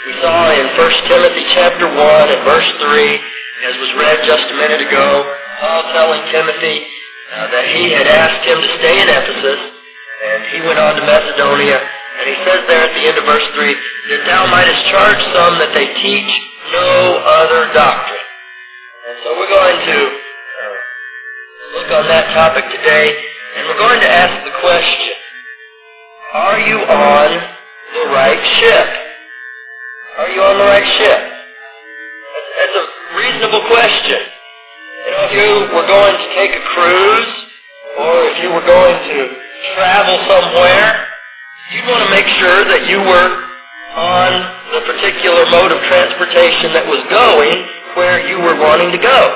We saw in 1 Timothy chapter 1 and verse 3, as was read just a minute ago, Paul telling Timothy that he had asked him to stay in Ephesus, and he went on to Macedonia, and he says there at the end of verse 3, that thou mightest charge some that they teach no other doctrine. And so we're going to look on that topic today, and we're going to ask the question, are you on the right ship? Are you on the right ship? That's a reasonable question. You know, if you were going to take a cruise, or if you were going to travel somewhere, you'd want to make sure that you were on the particular mode of transportation that was going where you were wanting to go.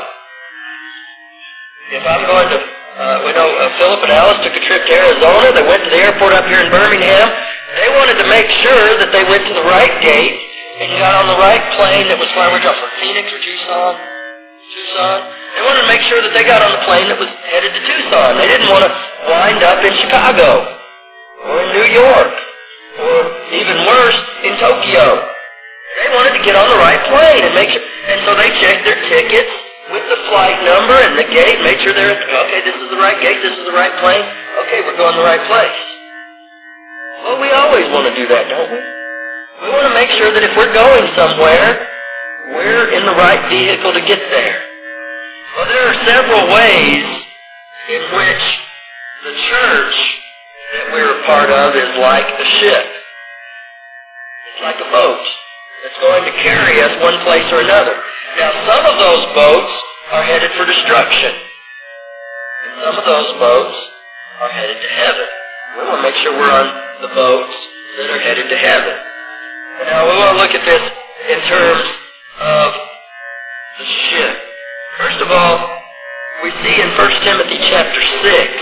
If I'm going to, Philip and Alice took a trip to Arizona. They went to the airport up here in Birmingham. They wanted to make sure that they went to the right gate and got on the right plane that was flying from Phoenix or Tucson. They wanted to make sure that they got on the plane that was headed to Tucson. They didn't want to wind up in Chicago or in New York or even worse, in Tokyo. They wanted to get on the right plane and make sure, and so they checked their tickets with the flight number and the gate, made sure they're, okay, this is the right gate, this is the right plane, okay, we're going the right place. Well, we always want to do that, don't we? We want to make sure that if we're going somewhere, we're in the right vehicle to get there. Well, there are several ways in which the church that we're a part of is like a ship. It's like a boat that's going to carry us one place or another. Now, some of those boats are headed for destruction. And some of those boats are headed to heaven. We want to make sure we're on the boats that are headed to heaven. And now, we want to look at this in terms of the ship. First of all, we see in 1 Timothy chapter 6,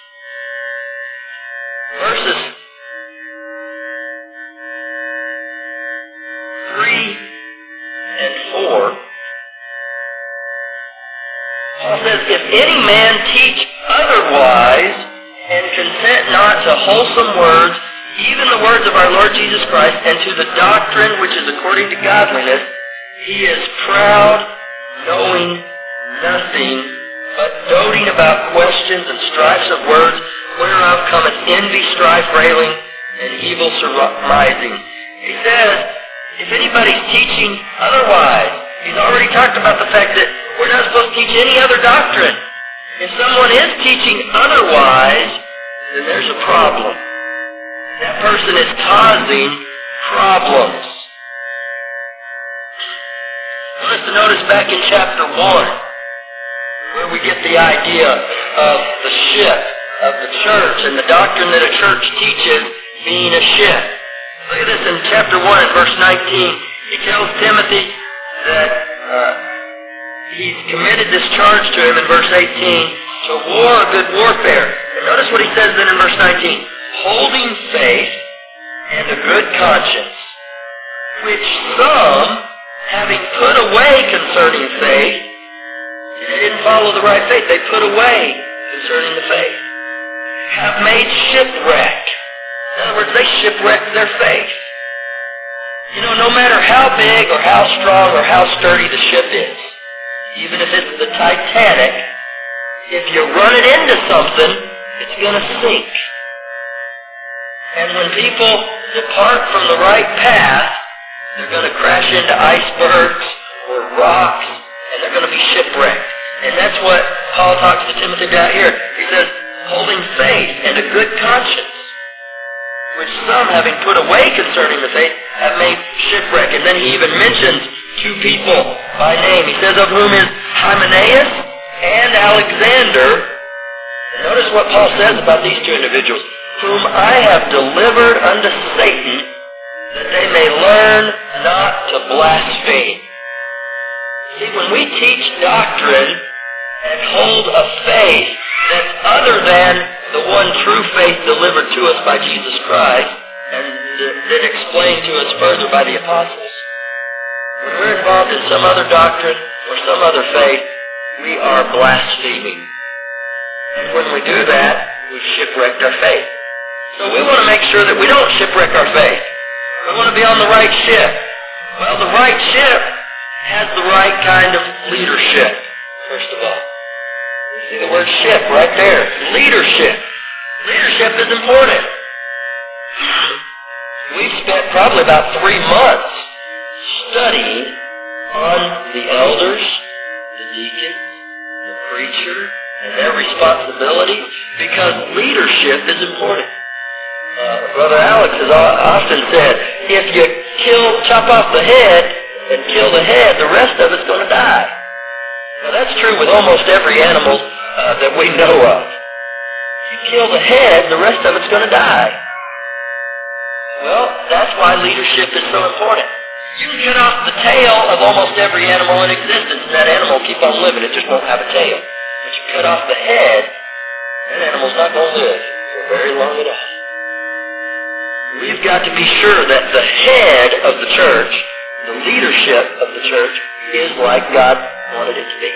verses 3 and 4, Paul says, if any man teach otherwise and consent not to wholesome words, even the words of our Lord Jesus Christ, and to the doctrine which is according to godliness, he is proud, knowing nothing, but doting about questions and strifes of words, whereof cometh envy, strife, railing, and evil surmising. He says, if anybody's teaching otherwise, he's already talked about the fact that we're not supposed to teach any other doctrine. If someone is teaching otherwise, then there's a problem. That person is causing problems. I want us to notice back in chapter 1, where we get the idea of the ship, of the church, and the doctrine that a church teaches being a ship. Look at this in chapter 1 and verse 19. He tells Timothy that he's committed this charge to him in verse 18 to war a good warfare. And notice what he says then in verse 19. Holding faith and a good conscience, which some, having put away concerning faith, they didn't follow the right faith, they put away concerning the faith, have made shipwreck. In other words, they shipwrecked their faith. You know, no matter how big or how strong or how sturdy the ship is, even if it's the Titanic, if you run it into something, it's going to sink. And when people depart from the right path, they're going to crash into icebergs or rocks, and they're going to be shipwrecked. And that's what Paul talks to Timothy about here. He says, holding faith and a good conscience, which some, having put away concerning the faith, have made shipwreck. And then he even mentions two people by name. He says, of whom is Hymenaeus and Alexander. And notice what Paul says about these two individuals. Whom I have delivered unto Satan, that they may learn not to blaspheme. See, when we teach doctrine and hold a faith that's other than the one true faith delivered to us by Jesus Christ, and then explained to us further by the apostles, when we're involved in some other doctrine or some other faith, we are blaspheming. And when we do that, we've shipwrecked our faith. So we want to make sure that we don't shipwreck our faith. We want to be on the right ship. kind of leadership, first of all. You see the word ship right there. Leadership. Leadership is important. We've spent probably about 3 months studying on the elders, the deacons, the preacher, and their responsibility, because leadership is important. Brother Alex has often said, if you chop off the head and kill the head, the rest of it's going to die. Now that's true with almost every animal that we know of. If you kill the head, the rest of it's going to die. Well, that's why leadership is so important. You can cut off the tail of almost every animal in existence, and that animal will keep on living. It just won't have a tail. But you cut off the head, that animal's not going to live for very long at all. We've got to be sure that the head of the church, the leadership of the church, is like God wanted it to be.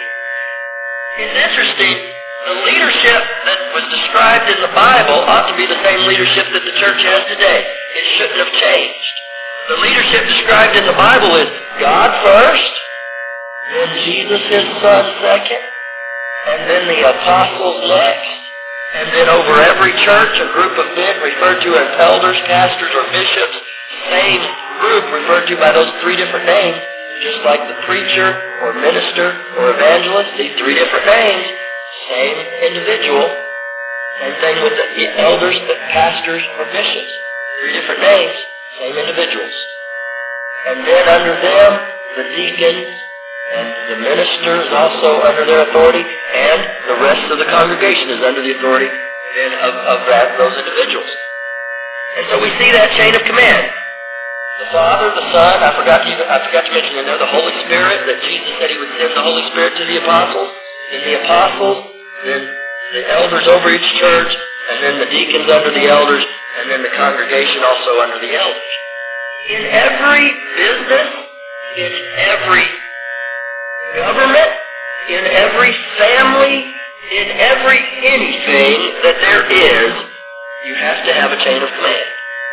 It's interesting. The leadership that was described in the Bible ought to be the same leadership that the church has today. It shouldn't have changed. The leadership described in the Bible is God first, then Jesus his Son second, and then the apostles next, and then over every church a group of men referred to as elders, pastors, or bishops, same group referred to by those 3 different names, just like the preacher or minister or evangelist, these 3 different names, same individual. Same thing with the elders, the pastors, or bishops. 3 different names, same individuals. And then under them, the deacons and the minister is also under their authority, and the rest of the congregation is under the authority of those individuals. And so we see that chain of command. The Father, the Son, I forgot to mention in there the Holy Spirit, that Jesus said he would send the Holy Spirit to the apostles. Then the apostles, then the elders over each church, and then the deacons under the elders, and then the congregation also under the elders. In every business, in every government, in every family, in every anything that there is, you have to have a chain of command.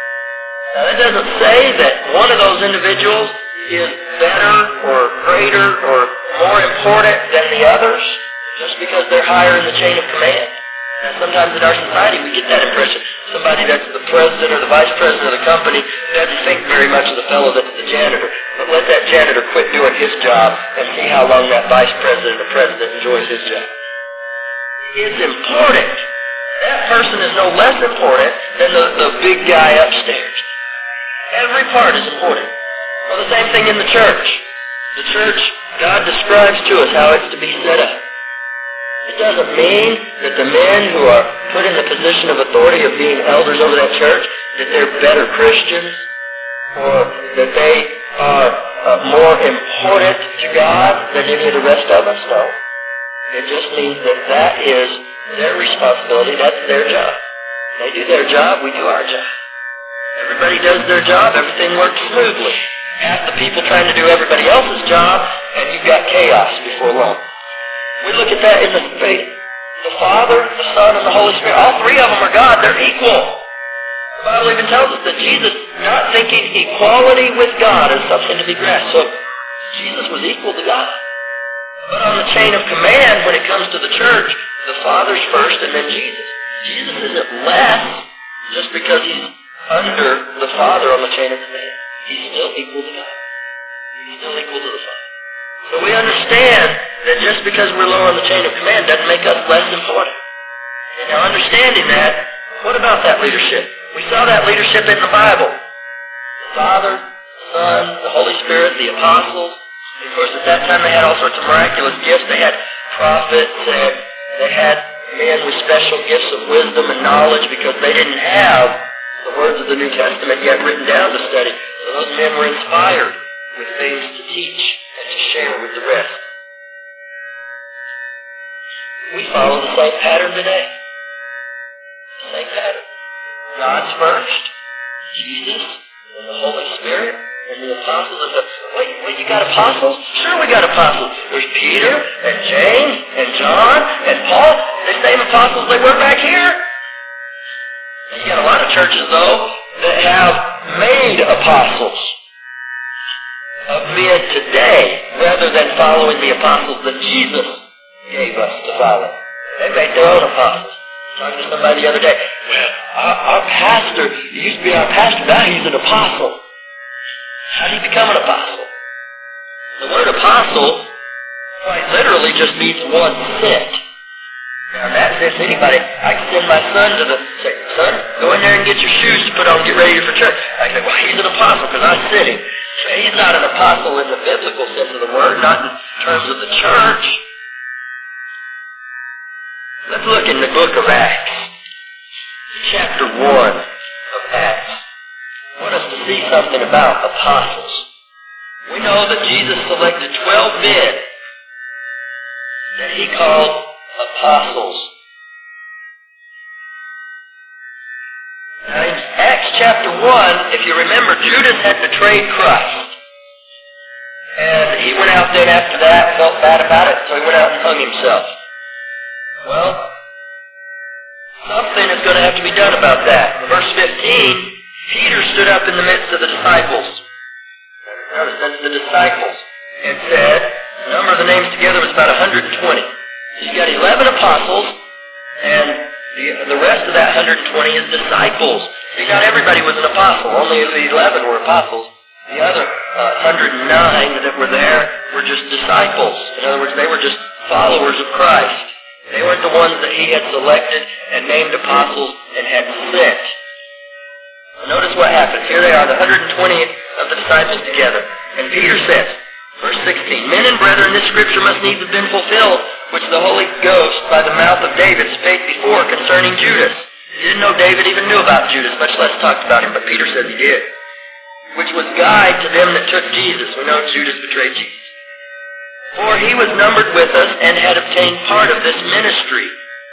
Now that doesn't say that one of those individuals is better or greater or more important than the others just because they're higher in the chain of command. Now sometimes in our society we get that impression. Somebody that's the president or the vice president of the company doesn't think very much of the fellow that's the janitor. But let that janitor quit doing his job and see how long that vice president or president enjoys his job. It's important. That person is no less important than the big guy upstairs. Every part is important. Well, the same thing in the church. The church, God describes to us how it's to be set up. It doesn't mean that the men who are put in the position of authority of being elders over that church, that they're better Christians, or that they are more important to God than any of the rest of us. No. It just means that that is their responsibility. That's their job. They do their job, we do our job. Everybody does their job, everything works smoothly. Half the people trying to do everybody else's job, and you've got chaos before long. We look at that in the faith. The Father, the Son, and the Holy Spirit, all 3 of them are God. They're equal. The Bible even tells us that Jesus, not thinking equality with God is something to be grasped. So Jesus was equal to God. But on the chain of command, when it comes to the church, the Father's first and then Jesus. Jesus isn't less just because he's under the Father on the chain of command. He's still equal to God. He's still equal to the Father. So we understand that just because we're low on the chain of command doesn't make us less important. And now understanding that, what about that leadership? We saw that leadership in the Bible. The Father, the Son, the Holy Spirit, the apostles. And of course, at that time they had all sorts of miraculous gifts. They had prophets, and they had men with special gifts of wisdom and knowledge because they didn't have the words of the New Testament yet written down to study. So those men were inspired with things to teach and to share with the rest. We follow the same pattern today. The same pattern. God's first, Jesus, and the Holy Spirit, and the apostles. And wait, you got apostles? Sure, we got apostles. There's Peter, and James, and John, and Paul. The same apostles they were back here. You got a lot of churches, though, that have made apostles. of men today rather than following the apostles that Jesus gave us to follow. They made their own apostles. Talking to somebody the other day, well, our pastor, he used to be our pastor, now he's an apostle. How did he become an apostle? The word apostle quite literally just means one sent. Now in that sense, anybody, I can send my son to say, son, go in there and get your shoes to put on and get ready for church. I can say, well, he's an apostle because I sent him. So he's not an apostle in the biblical sense of the word, not in terms of the church. Let's look in the book of Acts, chapter 1 of Acts. I want us to see something about apostles. We know that Jesus selected 12 men that he called apostles. Now in Acts chapter 1, if you remember, Judas had betrayed Christ. And he went out then after that, felt bad about it, so he went out and hung himself. Well, something is going to have to be done about that. In verse 15, Peter stood up in the midst of the disciples. Notice that's the disciples. And said, the number of the names together was about 120. So you got 11 apostles, and the rest of that 120 is disciples. So not everybody was an apostle. Only the 11 were apostles. The other 109 that were there were just disciples. In other words, they were just followers of Christ. They weren't the ones that he had selected and named apostles and had sent. Notice what happens. Here they are, the 120 of the disciples together. And Peter says, verse 16, men and brethren, this scripture must needs have been fulfilled, which the Holy Ghost by the mouth of David spake before concerning Judas. You didn't know David even knew about Judas, much less talked about him, but Peter says he did. Which was guide to them that took Jesus. We know Judas betrayed Jesus. For he was numbered with us and had obtained part of this ministry.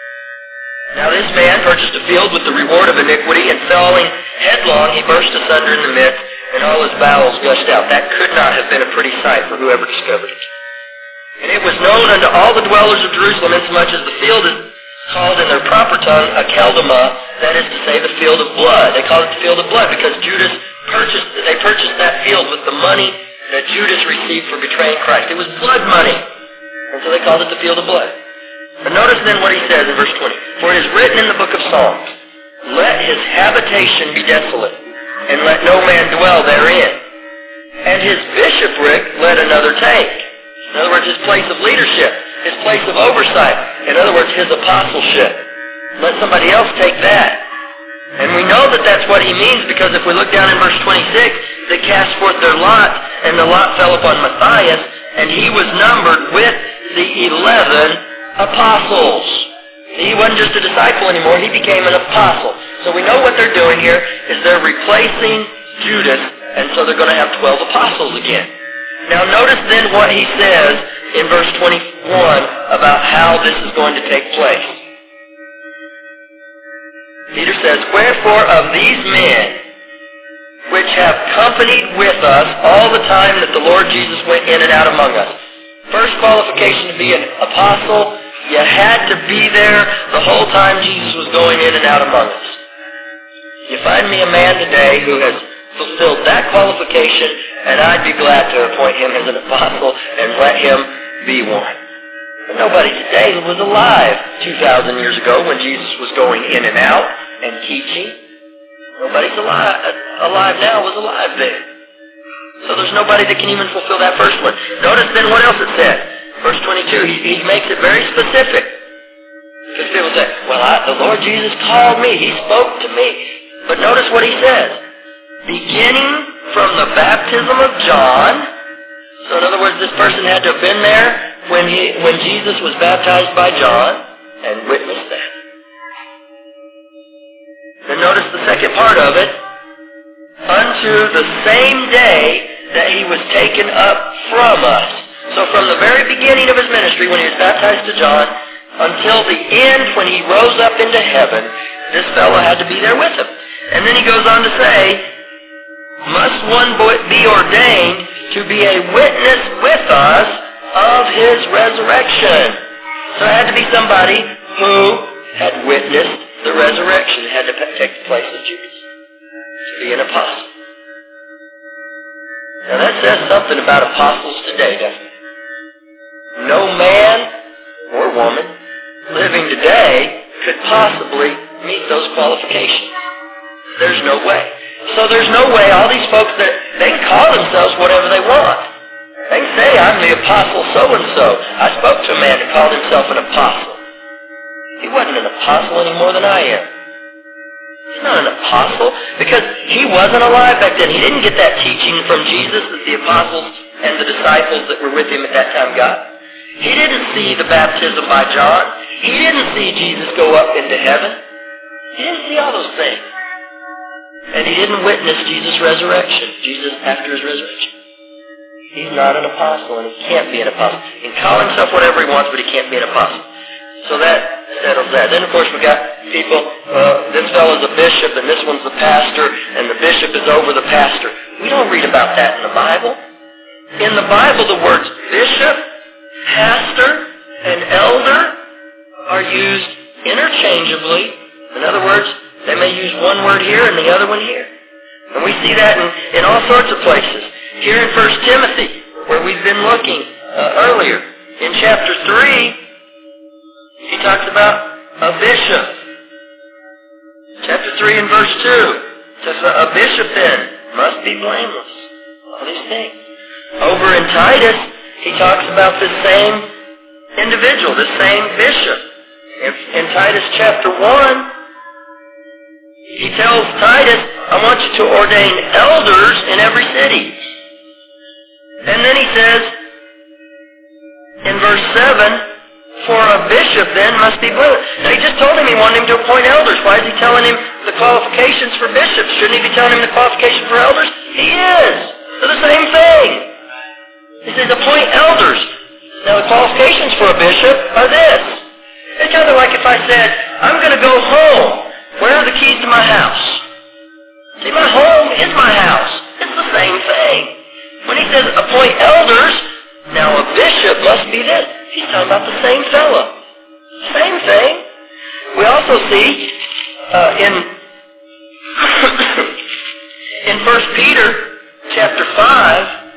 Now this man purchased a field with the reward of iniquity, and falling headlong, he burst asunder in the midst, and all his bowels gushed out. That could not have been a pretty sight for whoever discovered it. And it was known unto all the dwellers of Jerusalem, insomuch as the field is called in their proper tongue Akeldama, that is to say, the field of blood. They called it the field of blood because they purchased that field with the money that Judas received for betraying Christ. It was blood money. And so they called it the field of blood. But notice then what he says in verse 20. For it is written in the book of Psalms, let his habitation be desolate, and let no man dwell therein. And his bishopric let another take. In other words, his place of leadership, his place of oversight. In other words, his apostleship. Let somebody else take that. And we know that that's what he means, because if we look down in verse 26, they cast forth their lot, and the lot fell upon Matthias, and he was numbered with the 11 apostles. He wasn't just a disciple anymore, he became an apostle. So we know what they're doing here is they're replacing Judas, and so they're going to have 12 apostles again. Now notice then what he says in verse 21 about how this is going to take place. Peter says, wherefore of these men which have companied with us all the time that the Lord Jesus went in and out among us. First qualification to be an apostle, you had to be there the whole time Jesus was going in and out among us. You find me a man today who has fulfilled that qualification, and I'd be glad to appoint him as an apostle and let him be one. But nobody today was alive 2,000 years ago when Jesus was going in and out and teaching. Nobody's alive now was alive then. So there's nobody that can even fulfill that first one. Notice then what else it said. Verse 22, he makes it very specific. Because people say, well, the Lord Jesus called me. He spoke to me. But notice what he says. Beginning from the baptism of John. So in other words, this person had to have been there when Jesus was baptized by John and witnessed that. Then notice the second part of it. Unto the same day that he was taken up from us. So from the very beginning of his ministry, when he was baptized to John, until the end when he rose up into heaven, this fellow had to be there with him. And then he goes on to say, must one be ordained to be a witness with us of his resurrection. So it had to be somebody who had witnessed the resurrection. It had to take the place of Judas to be an apostle. Now that says something about apostles today, doesn't it? No man or woman living today could possibly meet those qualifications. There's no way. So there's no way all these folks, they can call themselves whatever they want. They can say, I'm the apostle so-and-so. I spoke to a man who called himself an apostle. He wasn't an apostle any more than I am. He's not an apostle because he wasn't alive back then. He didn't get that teaching from Jesus that the apostles and the disciples that were with him at that time got. He didn't see the baptism by John. He didn't see Jesus go up into heaven. He didn't see all those things. And he didn't witness Jesus' resurrection, Jesus after his resurrection. He's not an apostle, and he can't be an apostle. He can call himself whatever he wants, but he can't be an apostle. So that settles that. Then, of course, we got people, this fellow's a bishop, and this one's the pastor, and the bishop is over the pastor. We don't read about that in the Bible. In the Bible, the words bishop, pastor, and elder are used interchangeably. In other words, they may use one word here and the other one here. And we see that in all sorts of places. Here in 1 Timothy, where we've been looking earlier, in chapter 3, he talks about a bishop. Chapter 3 and verse 2 says a bishop then must be blameless. All these things. Over in Titus, he talks about this same individual, this same bishop. In Titus chapter 1, he tells Titus, I want you to ordain elders in every city. And then he says, in verse 7, for a bishop then must be blameless. Now he just told him he wanted him to appoint elders. Why is he telling him the qualifications for bishops? Shouldn't he be telling him the qualifications for elders? He is. They're the same thing. He says appoint elders. Now the qualifications for a bishop are this. It's kind of like if I said, I'm going to go home. Where are the keys to my house? See, my home is my house. It's the same thing. When he says appoint elders, now a bishop must be this. He's talking about the same fellow. Same thing. We also see in 1 Peter chapter 5,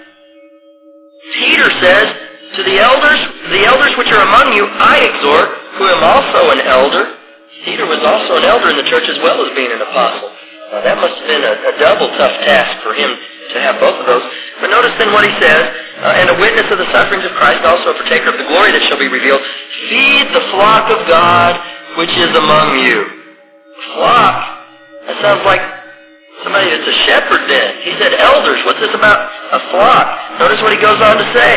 Peter says, to the elders which are among you, I exhort, who am also an elder. Peter was also an elder in the church as well as being an apostle. That must have been a double tough task for him to have both of those. But notice then what he says, and a witness of the sufferings of Christ, also a partaker of the glory that shall be revealed. Feed the flock of God which is among you. Flock? That sounds like somebody that's a shepherd then. He said elders. What's this about a flock? Notice what he goes on to say.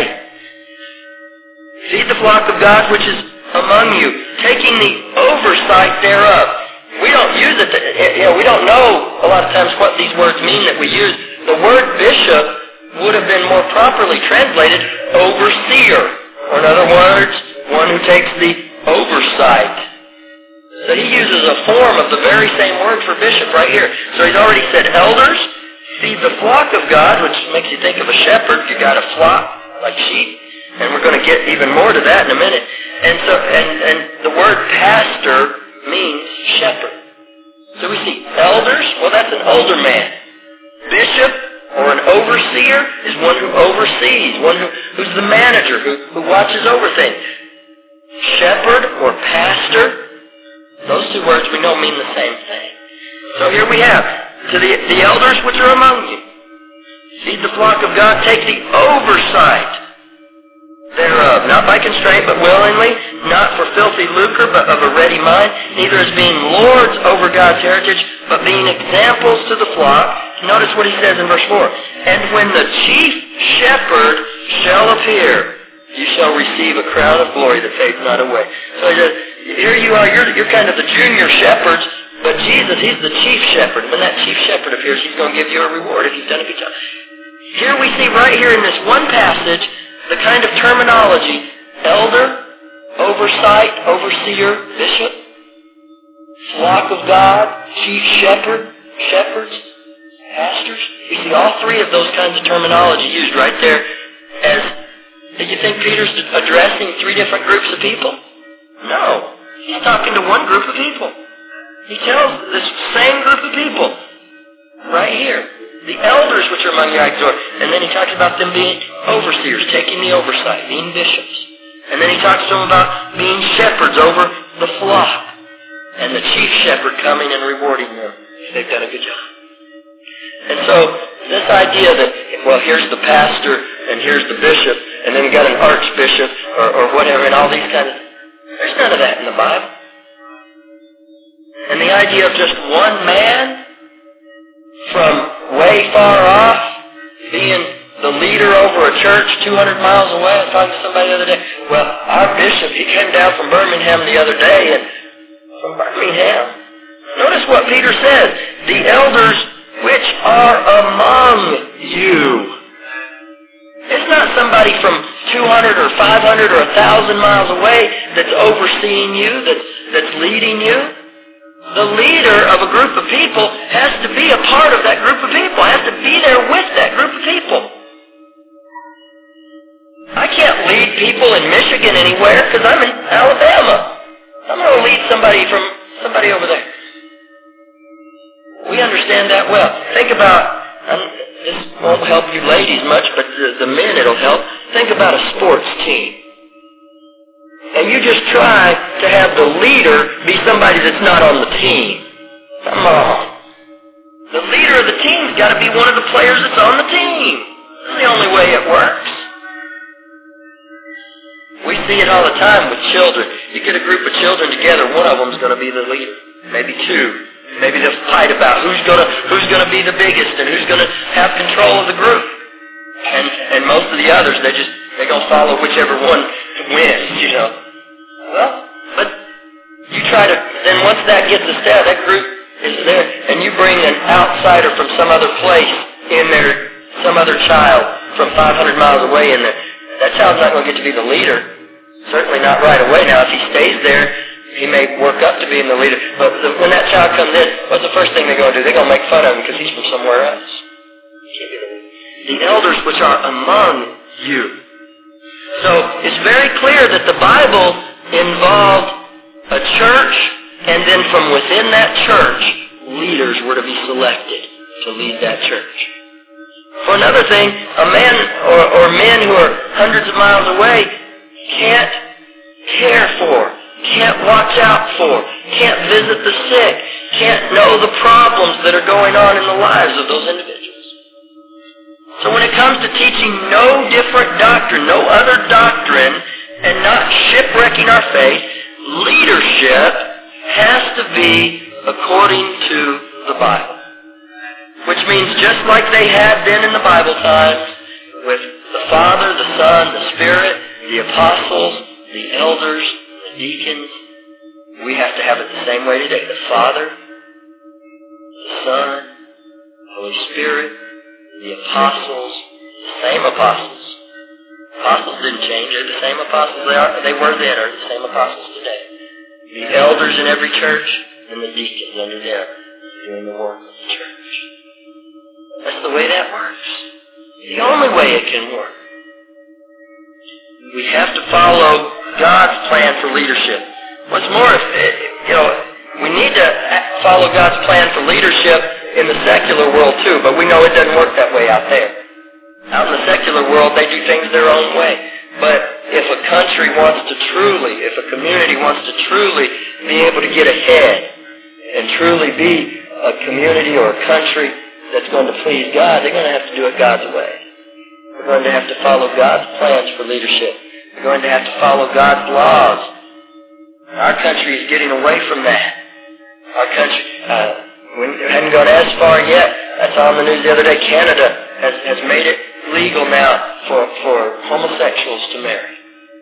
Feed the flock of God which is among you, taking the oversight thereof. We don't use it, we don't know a lot of times what these words mean that we use. The word bishop would have been more properly translated overseer, or in other words, one who takes the oversight. So he uses a form of the very same word for bishop right here. So he's already said elders, feed the flock of God, which makes you think of a shepherd. You got a flock, like sheep. And we're going to get even more to that in a minute. And so, and the word pastor means shepherd. So we see elders, well that's an older man. Bishop or an overseer is one who oversees, one who's the manager, who watches over things. Shepherd or pastor, those two words we know mean the same thing. So here we have, to the elders which are among you, feed the flock of God, take the oversight thereof, not by constraint, but willingly, not for filthy lucre, but of a ready mind, neither as being lords over God's heritage, but being examples to the flock. Notice what he says in verse 4. And when the chief shepherd shall appear, you shall receive a crown of glory that fades not away. So he says, here you are, you're kind of the junior shepherds, but Jesus, he's the chief shepherd. When that chief shepherd appears, he's going to give you a reward if you've done a good job. Here we see right here in this one passage, the kind of terminology, elder, oversight, overseer, bishop, flock of God, chief shepherd, shepherds, pastors. We see all three of those kinds of terminology used right there as, do you think Peter's addressing three different groups of people? No. He's talking to one group of people. He tells this same group of people right here. The elders which are among you I exhort. And then he talks about them being overseers, taking the oversight, being bishops. And then he talks to them about being shepherds over the flock. And the chief shepherd coming and rewarding them. They've done a good job. And so, this idea that, well, here's the pastor, and here's the bishop, and then we got an archbishop, or whatever, and all these kind of... There's none of that in the Bible. And the idea of just one man from way far off being the leader over a church 200 miles away. I was talking to somebody the other day. Well, our bishop, he came down from Birmingham the other day, and from Birmingham. Notice what Peter says. The elders which are among you. It's not somebody from 200 or 500 or 1,000 miles away that's overseeing you, that's leading you. The leader of a group of people has to be a part of that group of people, has to be there with that group of people. I can't lead people in Michigan anywhere because I'm in Alabama. I'm going to lead somebody over there. We understand that well. Think about, this won't help you ladies much, but the men it'll help. Think about a sports team. And you just try to have the leader be somebody that's not on the team. Come on. The leader of the team's got to be one of the players that's on the team. That's the only way it works. We see it all the time with children. You get a group of children together, one of them's going to be the leader. Maybe two. Maybe they'll fight about who's going to be the biggest and who's going to have control of the group. And most of the others, they're going to follow whichever one wins, you know. Well, but you try to, then once that gets established, that group is there, and you bring an outsider from some other place in there, some other child from 500 miles away in there, that child's not going to get to be the leader. Certainly not right away. Now, if he stays there, he may work up to being the leader. But when that child comes in, what's the first thing they're going to do? They're going to make fun of him because he's from somewhere else. He can't be the leader. The elders which are among you. So, it's very clear that the Bible involved a church, and then from within that church, leaders were to be selected to lead that church. For another thing, a man or men who are hundreds of miles away can't care for, can't watch out for, can't visit the sick, can't know the problems that are going on in the lives of those individuals. So when it comes to teaching no different doctrine, no other doctrine, and not shipwrecking our faith, leadership has to be according to the Bible. Which means just like they had been in the Bible times, with the Father, the Son, the Spirit, the apostles, the elders, the deacons, we have to have it the same way today. The Father, the Son, the Holy Spirit, the apostles, the same apostles. Apostles didn't change. They're the same apostles they were then, are the same apostles today. The elders in every church and the deacons under them doing the work of the church. That's the way that works. The only way it can work. We have to follow God's plan for leadership. What's more, we need to follow God's plan for leadership in the secular world too, but we know it doesn't work that way out there. Out in the secular world, they do things their own way. But if a country wants to truly, if a community wants to truly be able to get ahead and truly be a community or a country that's going to please God, they're going to have to do it God's way. They're going to have to follow God's plans for leadership. They're going to have to follow God's laws. Our country is getting away from that. Our country, we haven't gone as far yet. I saw on the news the other day, Canada has made it legal now for homosexuals to marry.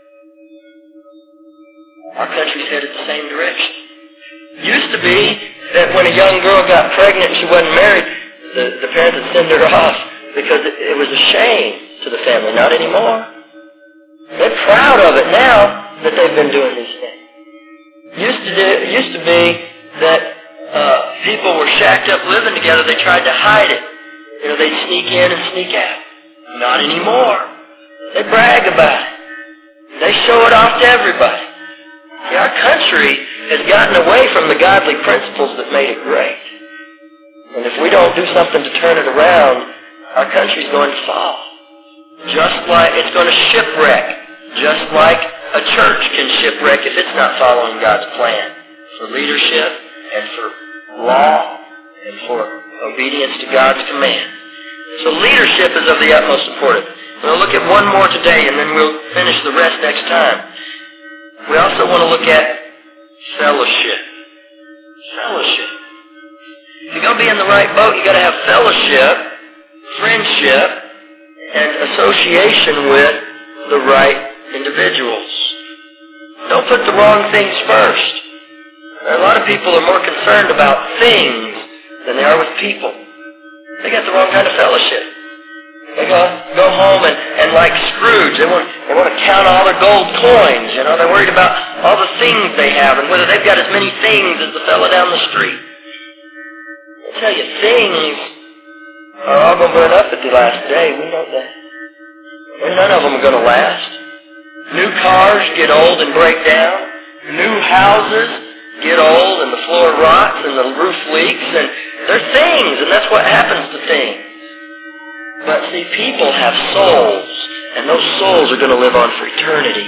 Our country's headed the same direction. Used to be that when a young girl got pregnant and she wasn't married, the parents would send her off because it was a shame to the family. Not anymore. They're proud of it now that they've been doing these things. Used to be that people were shacked up living together. They tried to hide it. They'd sneak in and sneak out. Not anymore. They brag about it. They show it off to everybody. Our country has gotten away from the godly principles that made it great. And if we don't do something to turn it around, our country's going to fall. Just like it's going to shipwreck. Just like a church can shipwreck if it's not following God's plan for leadership and for law and for obedience to God's command. So leadership is of the utmost importance. We'll look at one more today, and then we'll finish the rest next time. We also want to look at fellowship. Fellowship. If you're going to be in the right boat, you've got to have fellowship, friendship, and association with the right individuals. Don't put the wrong things first. A lot of people are more concerned about things than they are with people. They got the wrong kind of fellowship. They go home and like Scrooge, they want to count all their gold coins. You know, they're worried about all the things they have and whether they've got as many things as the fellow down the street. I tell you, things are all going to burn up at the last day. We know that. And none of them are going to last. New cars get old and break down. New houses get old and the floor rots and the roof leaks. And they're things, and that's what happens to things. But see, people have souls, and those souls are going to live on for eternity.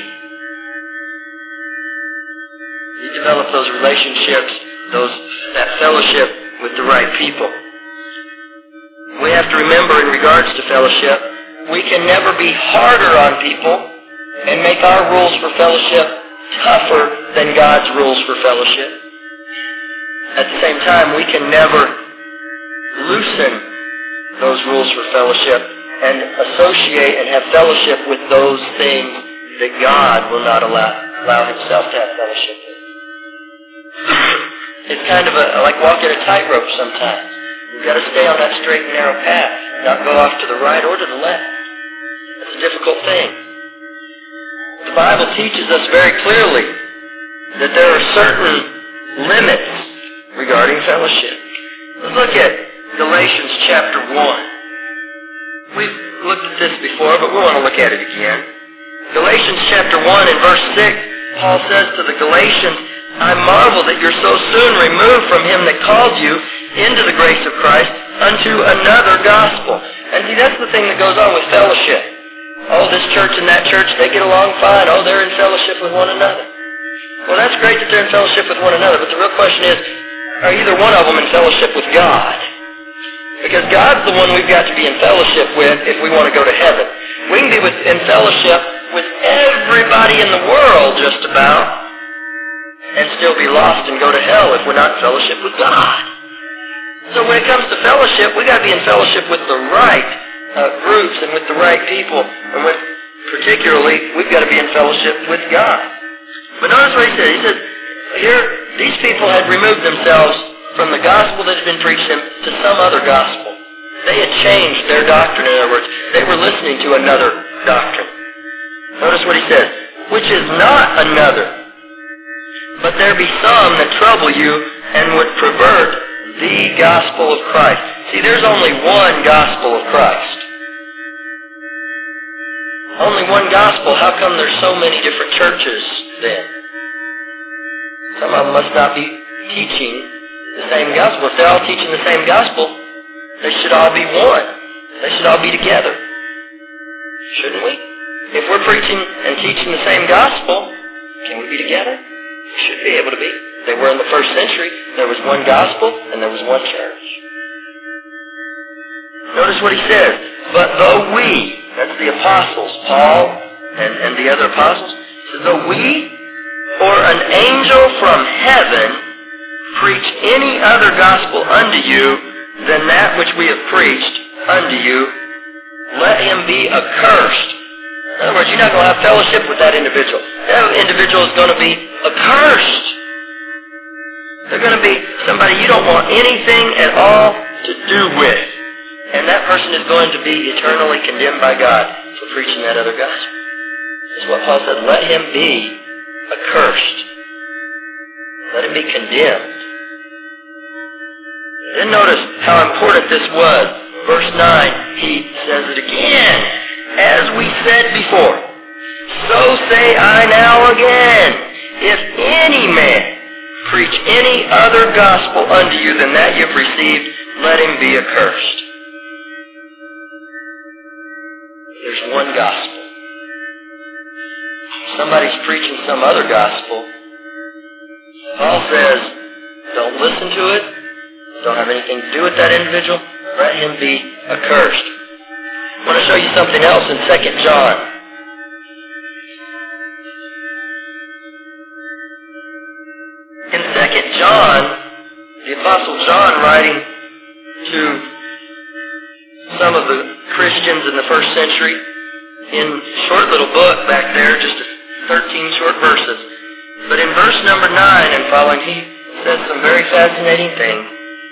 You develop those relationships, that fellowship with the right people. We have to remember in regards to fellowship, we can never be harder on people and make our rules for fellowship tougher than God's rules for fellowship. At the same time, we can never loosen those rules for fellowship and associate and have fellowship with those things that God will not allow himself to have fellowship with. It's kind of like walking a tightrope sometimes. You've got to stay on that straight and narrow path, not go off to the right or to the left. It's a difficult thing. The Bible teaches us very clearly that there are certain limits regarding fellowship. Let's look at Galatians chapter 1. We've looked at this before, but we want to look at it again. Galatians chapter 1 and verse 6, Paul says to the Galatians, I marvel that you're so soon removed from him that called you into the grace of Christ unto another gospel. And see, that's the thing that goes on with fellowship. Oh, this church and that church, they get along fine. Oh, they're in fellowship with one another. Well, that's great that they're in fellowship with one another, but the real question is, are either one of them in fellowship with God? Because God's the one we've got to be in fellowship with if we want to go to heaven. We can be in fellowship with everybody in the world just about and still be lost and go to hell if we're not in fellowship with God. So when it comes to fellowship, we've got to be in fellowship with the right groups and with the right people. And particularly, we've got to be in fellowship with God. But notice what he said. He said, here, these people had removed themselves from the gospel that had been preached to them to some other gospel. They had changed their doctrine. In other words, they were listening to another doctrine. Notice what he says, which is not another, but there be some that trouble you and would pervert the gospel of Christ. See, there's only one gospel of Christ. Only one gospel. How come there's so many different churches then? Some of them must not be teaching the same gospel. If they're all teaching the same gospel, they should all be one. They should all be together. Shouldn't we? If we're preaching and teaching the same gospel, can we be together? We should be able to be. They were in the first century. There was one gospel and there was one church. Notice what he says. But though we, that's the apostles, Paul and the other apostles, says, though we or an angel from heaven preach any other gospel unto you than that which we have preached unto you, let him be accursed. In other words, you're not going to have fellowship with that individual. That individual is going to be accursed. They're going to be somebody you don't want anything at all to do with. And that person is going to be eternally condemned by God for preaching that other gospel. That's what Paul said. Let him be accursed. Let him be condemned. Then notice how important this was. Verse 9, he says it again. As we said before, so say I now again, if any man preach any other gospel unto you than that you've received, let him be accursed. There's one gospel. Somebody's preaching some other gospel. Paul says, don't listen to it. Don't have anything to do with that individual. Let him be accursed. I want to show you something else in 2 John. In 2 John, the Apostle John, writing to some of the Christians in the first century, in a short little book back there, just 13 short verses. But in verse number 9 and following, he says some very fascinating things.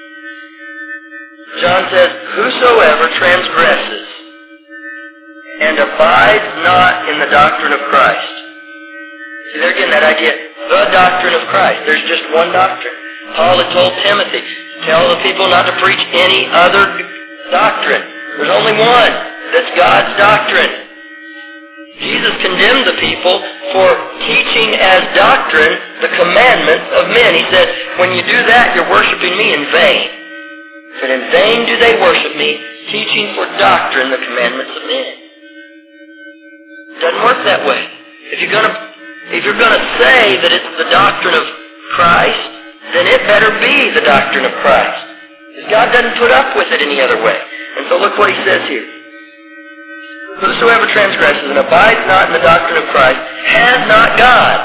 John says, whosoever transgresses and abides not in the doctrine of Christ. See, they're getting that idea, the doctrine of Christ. There's just one doctrine. Paul had told Timothy, tell the people not to preach any other doctrine. There's only one. That's God's doctrine. Jesus condemned the people for teaching as doctrine the commandments of men. He said, when you do that, you're worshiping me in vain. He said, in vain do they worship me, teaching for doctrine the commandments of men. It doesn't work that way. If you're going to say that it's the doctrine of Christ, then it better be the doctrine of Christ. Because God doesn't put up with it any other way. And so look what he says here. Whosoever transgresses and abides not in the doctrine of Christ has not God.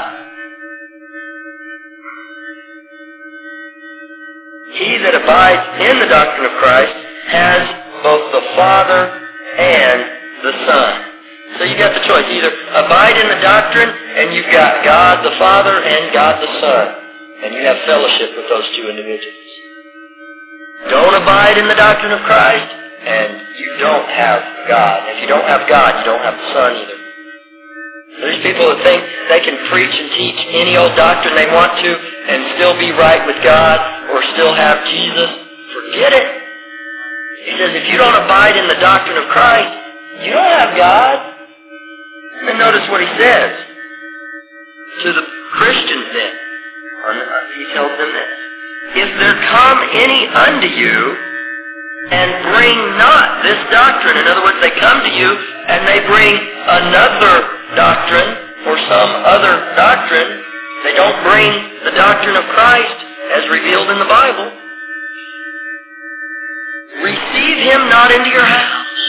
He that abides in the doctrine of Christ has both the Father and the Son. So you got the choice. Either abide in the doctrine and you've got God the Father and God the Son. And you have fellowship with those two individuals. Don't abide in the doctrine of Christ and you don't have God. If you don't have God, you don't have the Son either. There's people that think they can preach and teach any old doctrine they want to and still be right with God or still have Jesus. Forget it. He says if you don't abide in the doctrine of Christ, you don't have God. And then notice what he says to the Christians then. He tells them this. If there come any unto you and bring not this doctrine. In other words, they come to you and they bring another doctrine or some other doctrine. They don't bring the doctrine of Christ as revealed in the Bible. Receive him not into your house.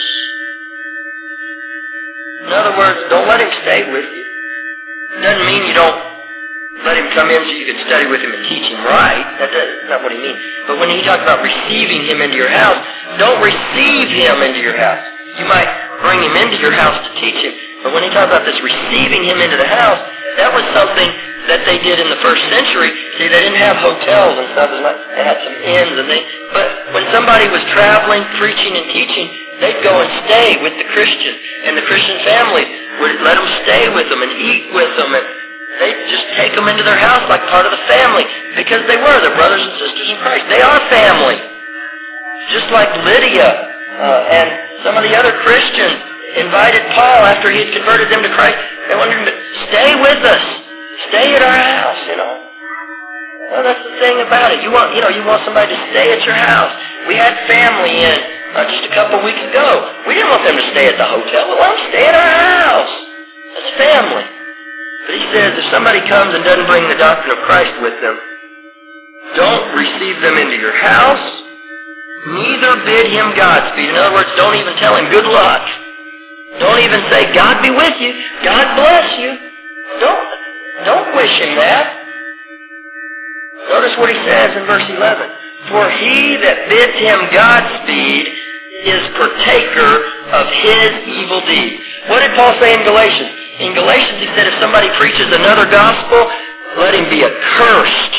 In other words, don't let him stay with you. It doesn't mean you don't let him come in so you can study with him and teach him right. That's not what he means. But when he talks about receiving him into your house, don't receive him into your house. You might bring him into your house to teach him. But when he talks about this receiving him into the house, that was something that they did in the first century. See, they didn't have hotels and stuff. They had some inns. But when somebody was traveling, preaching, and teaching, they'd go and stay with the Christians. And the Christian families would let them stay with them and eat with them. And they'd just take them into their house like part of the family because they were their brothers and sisters in Christ. They are family. Just like Lydia and some of the other Christians invited Paul after he had converted them to Christ. They wanted him to stay with us. Stay at our house, Well, that's the thing about it. You want somebody to stay at your house. We had family in just a couple weeks ago. We didn't want them to stay at the hotel. We want them to stay at our house. That's family. But he says if somebody comes and doesn't bring the doctrine of Christ with them, don't receive them into your house, neither bid him Godspeed. In other words, don't even tell him good luck. Don't even say, God be with you, God bless you. Don't wish him that. Notice what he says in verse 11. For he that bids him Godspeed is partaker of his evil deeds. What did Paul say in Galatians? In Galatians he said if somebody preaches another gospel, let him be accursed.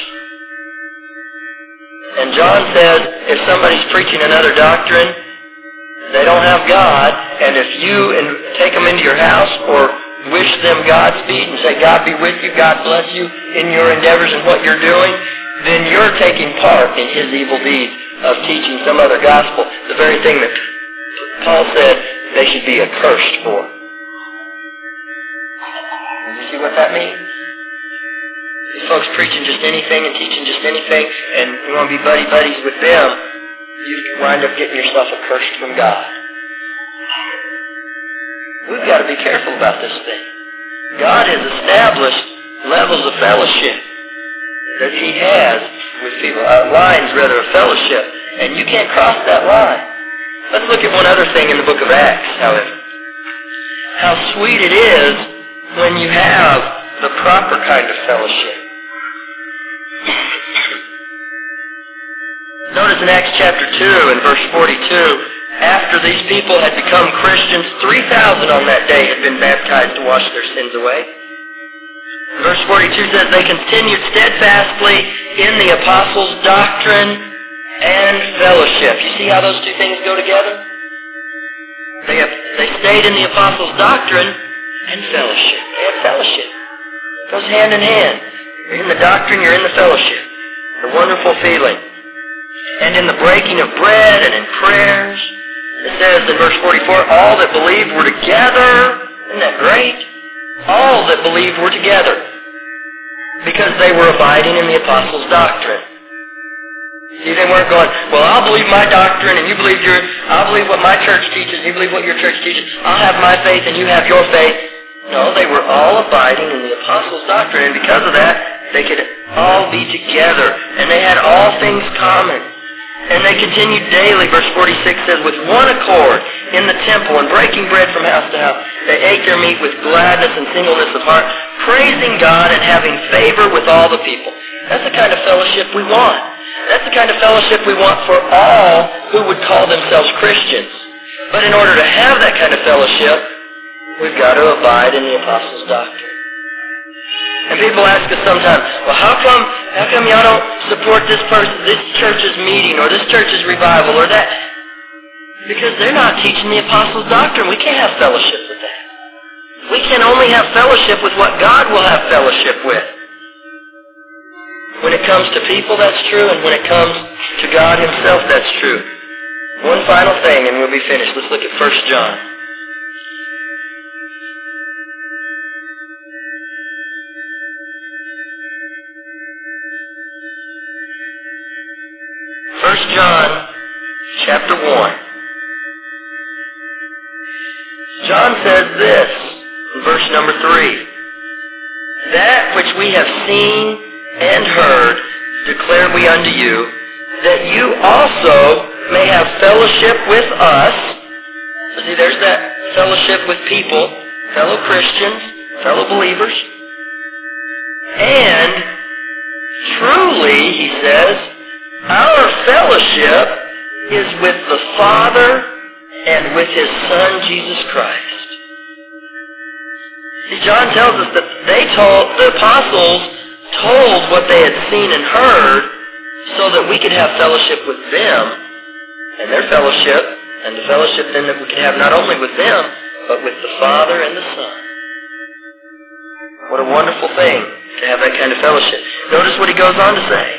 And John says if somebody's preaching another doctrine, they don't have God, and if you take them into your house or wish them Godspeed and say, God be with you, God bless you in your endeavors and what you're doing, then you're taking part in his evil deeds of teaching some other gospel, the very thing that Paul said they should be accursed for. You see what that means? These folks preaching just anything and teaching just anything, and you want to be buddies with them, you wind up getting yourself a curse from God. We've got to be careful about this thing. God has established levels of fellowship that He has with people, lines rather of fellowship, and you can't cross that line. Let's look at one other thing in the book of Acts, however. How sweet it is when you have the proper kind of fellowship. Notice in Acts chapter 2 and verse 42, after these people had become Christians, 3,000 on that day had been baptized to wash their sins away. Verse 42 says, they continued steadfastly in the apostles' doctrine and fellowship. You see how those two things go together? They stayed in the apostles' doctrine and fellowship. They had fellowship. It goes hand in hand. You're in the doctrine, you're in the fellowship. The wonderful feeling. And in the breaking of bread and in prayers, it says in verse 44, all that believed were together. Isn't that great? All that believed were together because they were abiding in the apostles' doctrine. See, they weren't going, well, I'll believe my doctrine and you believe I'll believe what my church teaches, you believe what your church teaches, I'll have my faith and you have your faith. No, they were all abiding in the apostles' doctrine, and because of that, they could all be together, and they had all things common. And they continued daily, verse 46 says, with one accord in the temple and breaking bread from house to house. They ate their meat with gladness and singleness of heart, praising God and having favor with all the people. That's the kind of fellowship we want. That's the kind of fellowship we want for all who would call themselves Christians. But in order to have that kind of fellowship, we've got to abide in the apostles' doctrine. And people ask us sometimes, well, how come y'all don't support this church's meeting or this church's revival or that? Because they're not teaching the apostles' doctrine. We can't have fellowship with that. We can only have fellowship with what God will have fellowship with. When it comes to people, that's true, and when it comes to God Himself, that's true. One final thing, and we'll be finished. Let's look at 1 John. 1 John chapter 1. John says this in verse number 3. That which we have seen and heard declare we unto you, that you also may have fellowship with us. So see, there's that fellowship with people, fellow Christians, fellow believers. And truly, he says, our fellowship is with the Father and with His Son, Jesus Christ. See, John tells us that the apostles told what they had seen and heard so that we could have fellowship with them and their fellowship, and the fellowship then that we could have not only with them, but with the Father and the Son. What a wonderful thing to have that kind of fellowship. Notice what he goes on to say.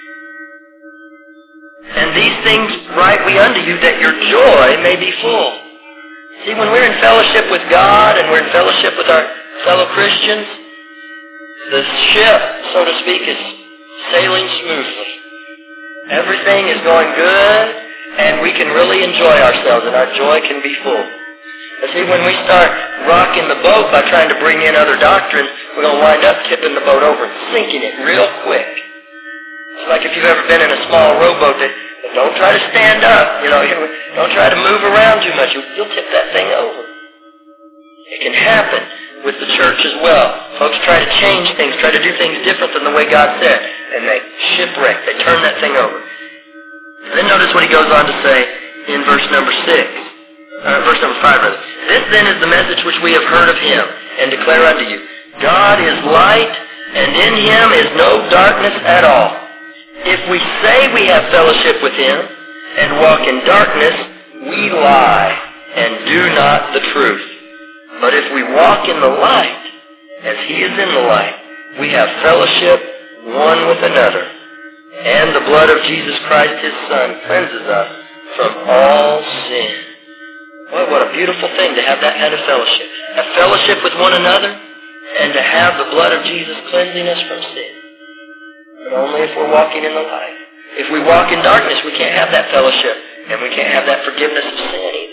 And these things write we unto you, that your joy may be full. See, when we're in fellowship with God and we're in fellowship with our fellow Christians, the ship, so to speak, is sailing smoothly. Everything is going good, and we can really enjoy ourselves, and our joy can be full. But see, when we start rocking the boat by trying to bring in other doctrines, we're going to wind up tipping the boat over and sinking it real quick. It's like if you've ever been in a small rowboat that don't try to stand up, don't try to move around too much. You'll tip that thing over. It can happen with the church as well. Folks try to change things, try to do things different than the way God said, and they shipwreck, they turn that thing over. Then notice what he goes on to say in verse number 5 rather. This then is the message which we have heard of Him, and declare unto you, God is light, and in Him is no darkness at all. If we say we have fellowship with Him and walk in darkness, we lie and do not the truth. But if we walk in the light, as He is in the light, we have fellowship one with another. And the blood of Jesus Christ, His Son, cleanses us from all sin. Boy, what a beautiful thing to have that kind of fellowship. Have fellowship with one another and to have the blood of Jesus cleansing us from sin. But only if we're walking in the light. If we walk in darkness, we can't have that fellowship, and we can't have that forgiveness of sin either.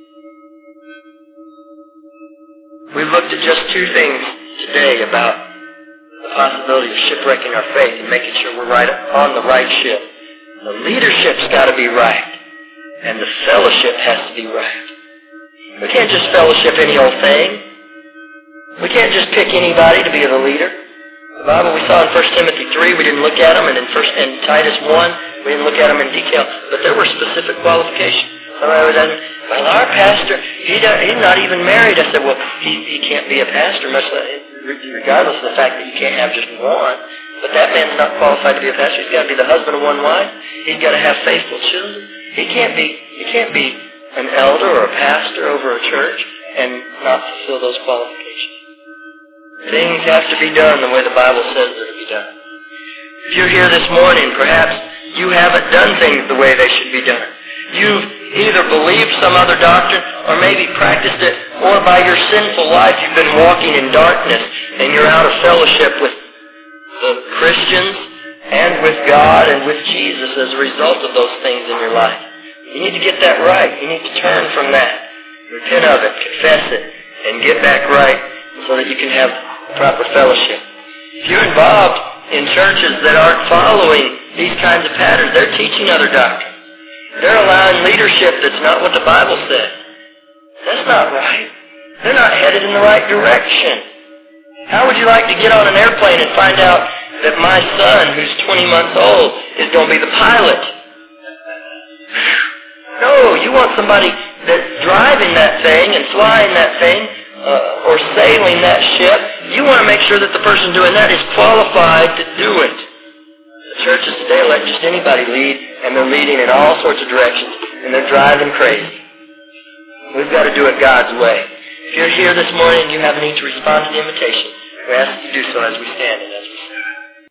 We've looked at just two things today about the possibility of shipwrecking our faith and making sure we're right on the right ship. The leadership's got to be right, and the fellowship has to be right. We can't just fellowship any old thing. We can't just pick anybody to be the leader. The Bible we saw in 1 Timothy 3, we didn't look at them, and in Titus 1, we didn't look at them in detail, but there were specific qualifications. Somebody said, well, our pastor, he's not even married. I said, well, he can't be a pastor, much regardless of the fact that you can't have just one. But that man's not qualified to be a pastor. He's got to be the husband of one wife. He's got to have faithful children. He can't be an elder or a pastor over a church and not fulfill those qualifications. Things have to be done the way the Bible says they're to be done. If you're here this morning, perhaps you haven't done things the way they should be done. You've either believed some other doctrine or maybe practiced it, or by your sinful life you've been walking in darkness and you're out of fellowship with the Christians and with God and with Jesus as a result of those things in your life. You need to get that right. You need to turn from that. Repent of it, confess it, and get back right so that you can have proper fellowship. If you're involved in churches that aren't following these kinds of patterns, they're teaching other doctrines. They're allowing leadership that's not what the Bible says. That's not right. They're not headed in the right direction. How would you like to get on an airplane and find out that my son, who's 20 months old, is going to be the pilot? No, you want somebody that's driving that thing and flying that thing or sailing that ship. You want to make sure that the person doing that is qualified to do it. The churches today let just anybody lead, and they're leading in all sorts of directions, and they're driving crazy. We've got to do it God's way. If you're here this morning and you have a need to respond to the invitation, we ask that you do so as we stand and as we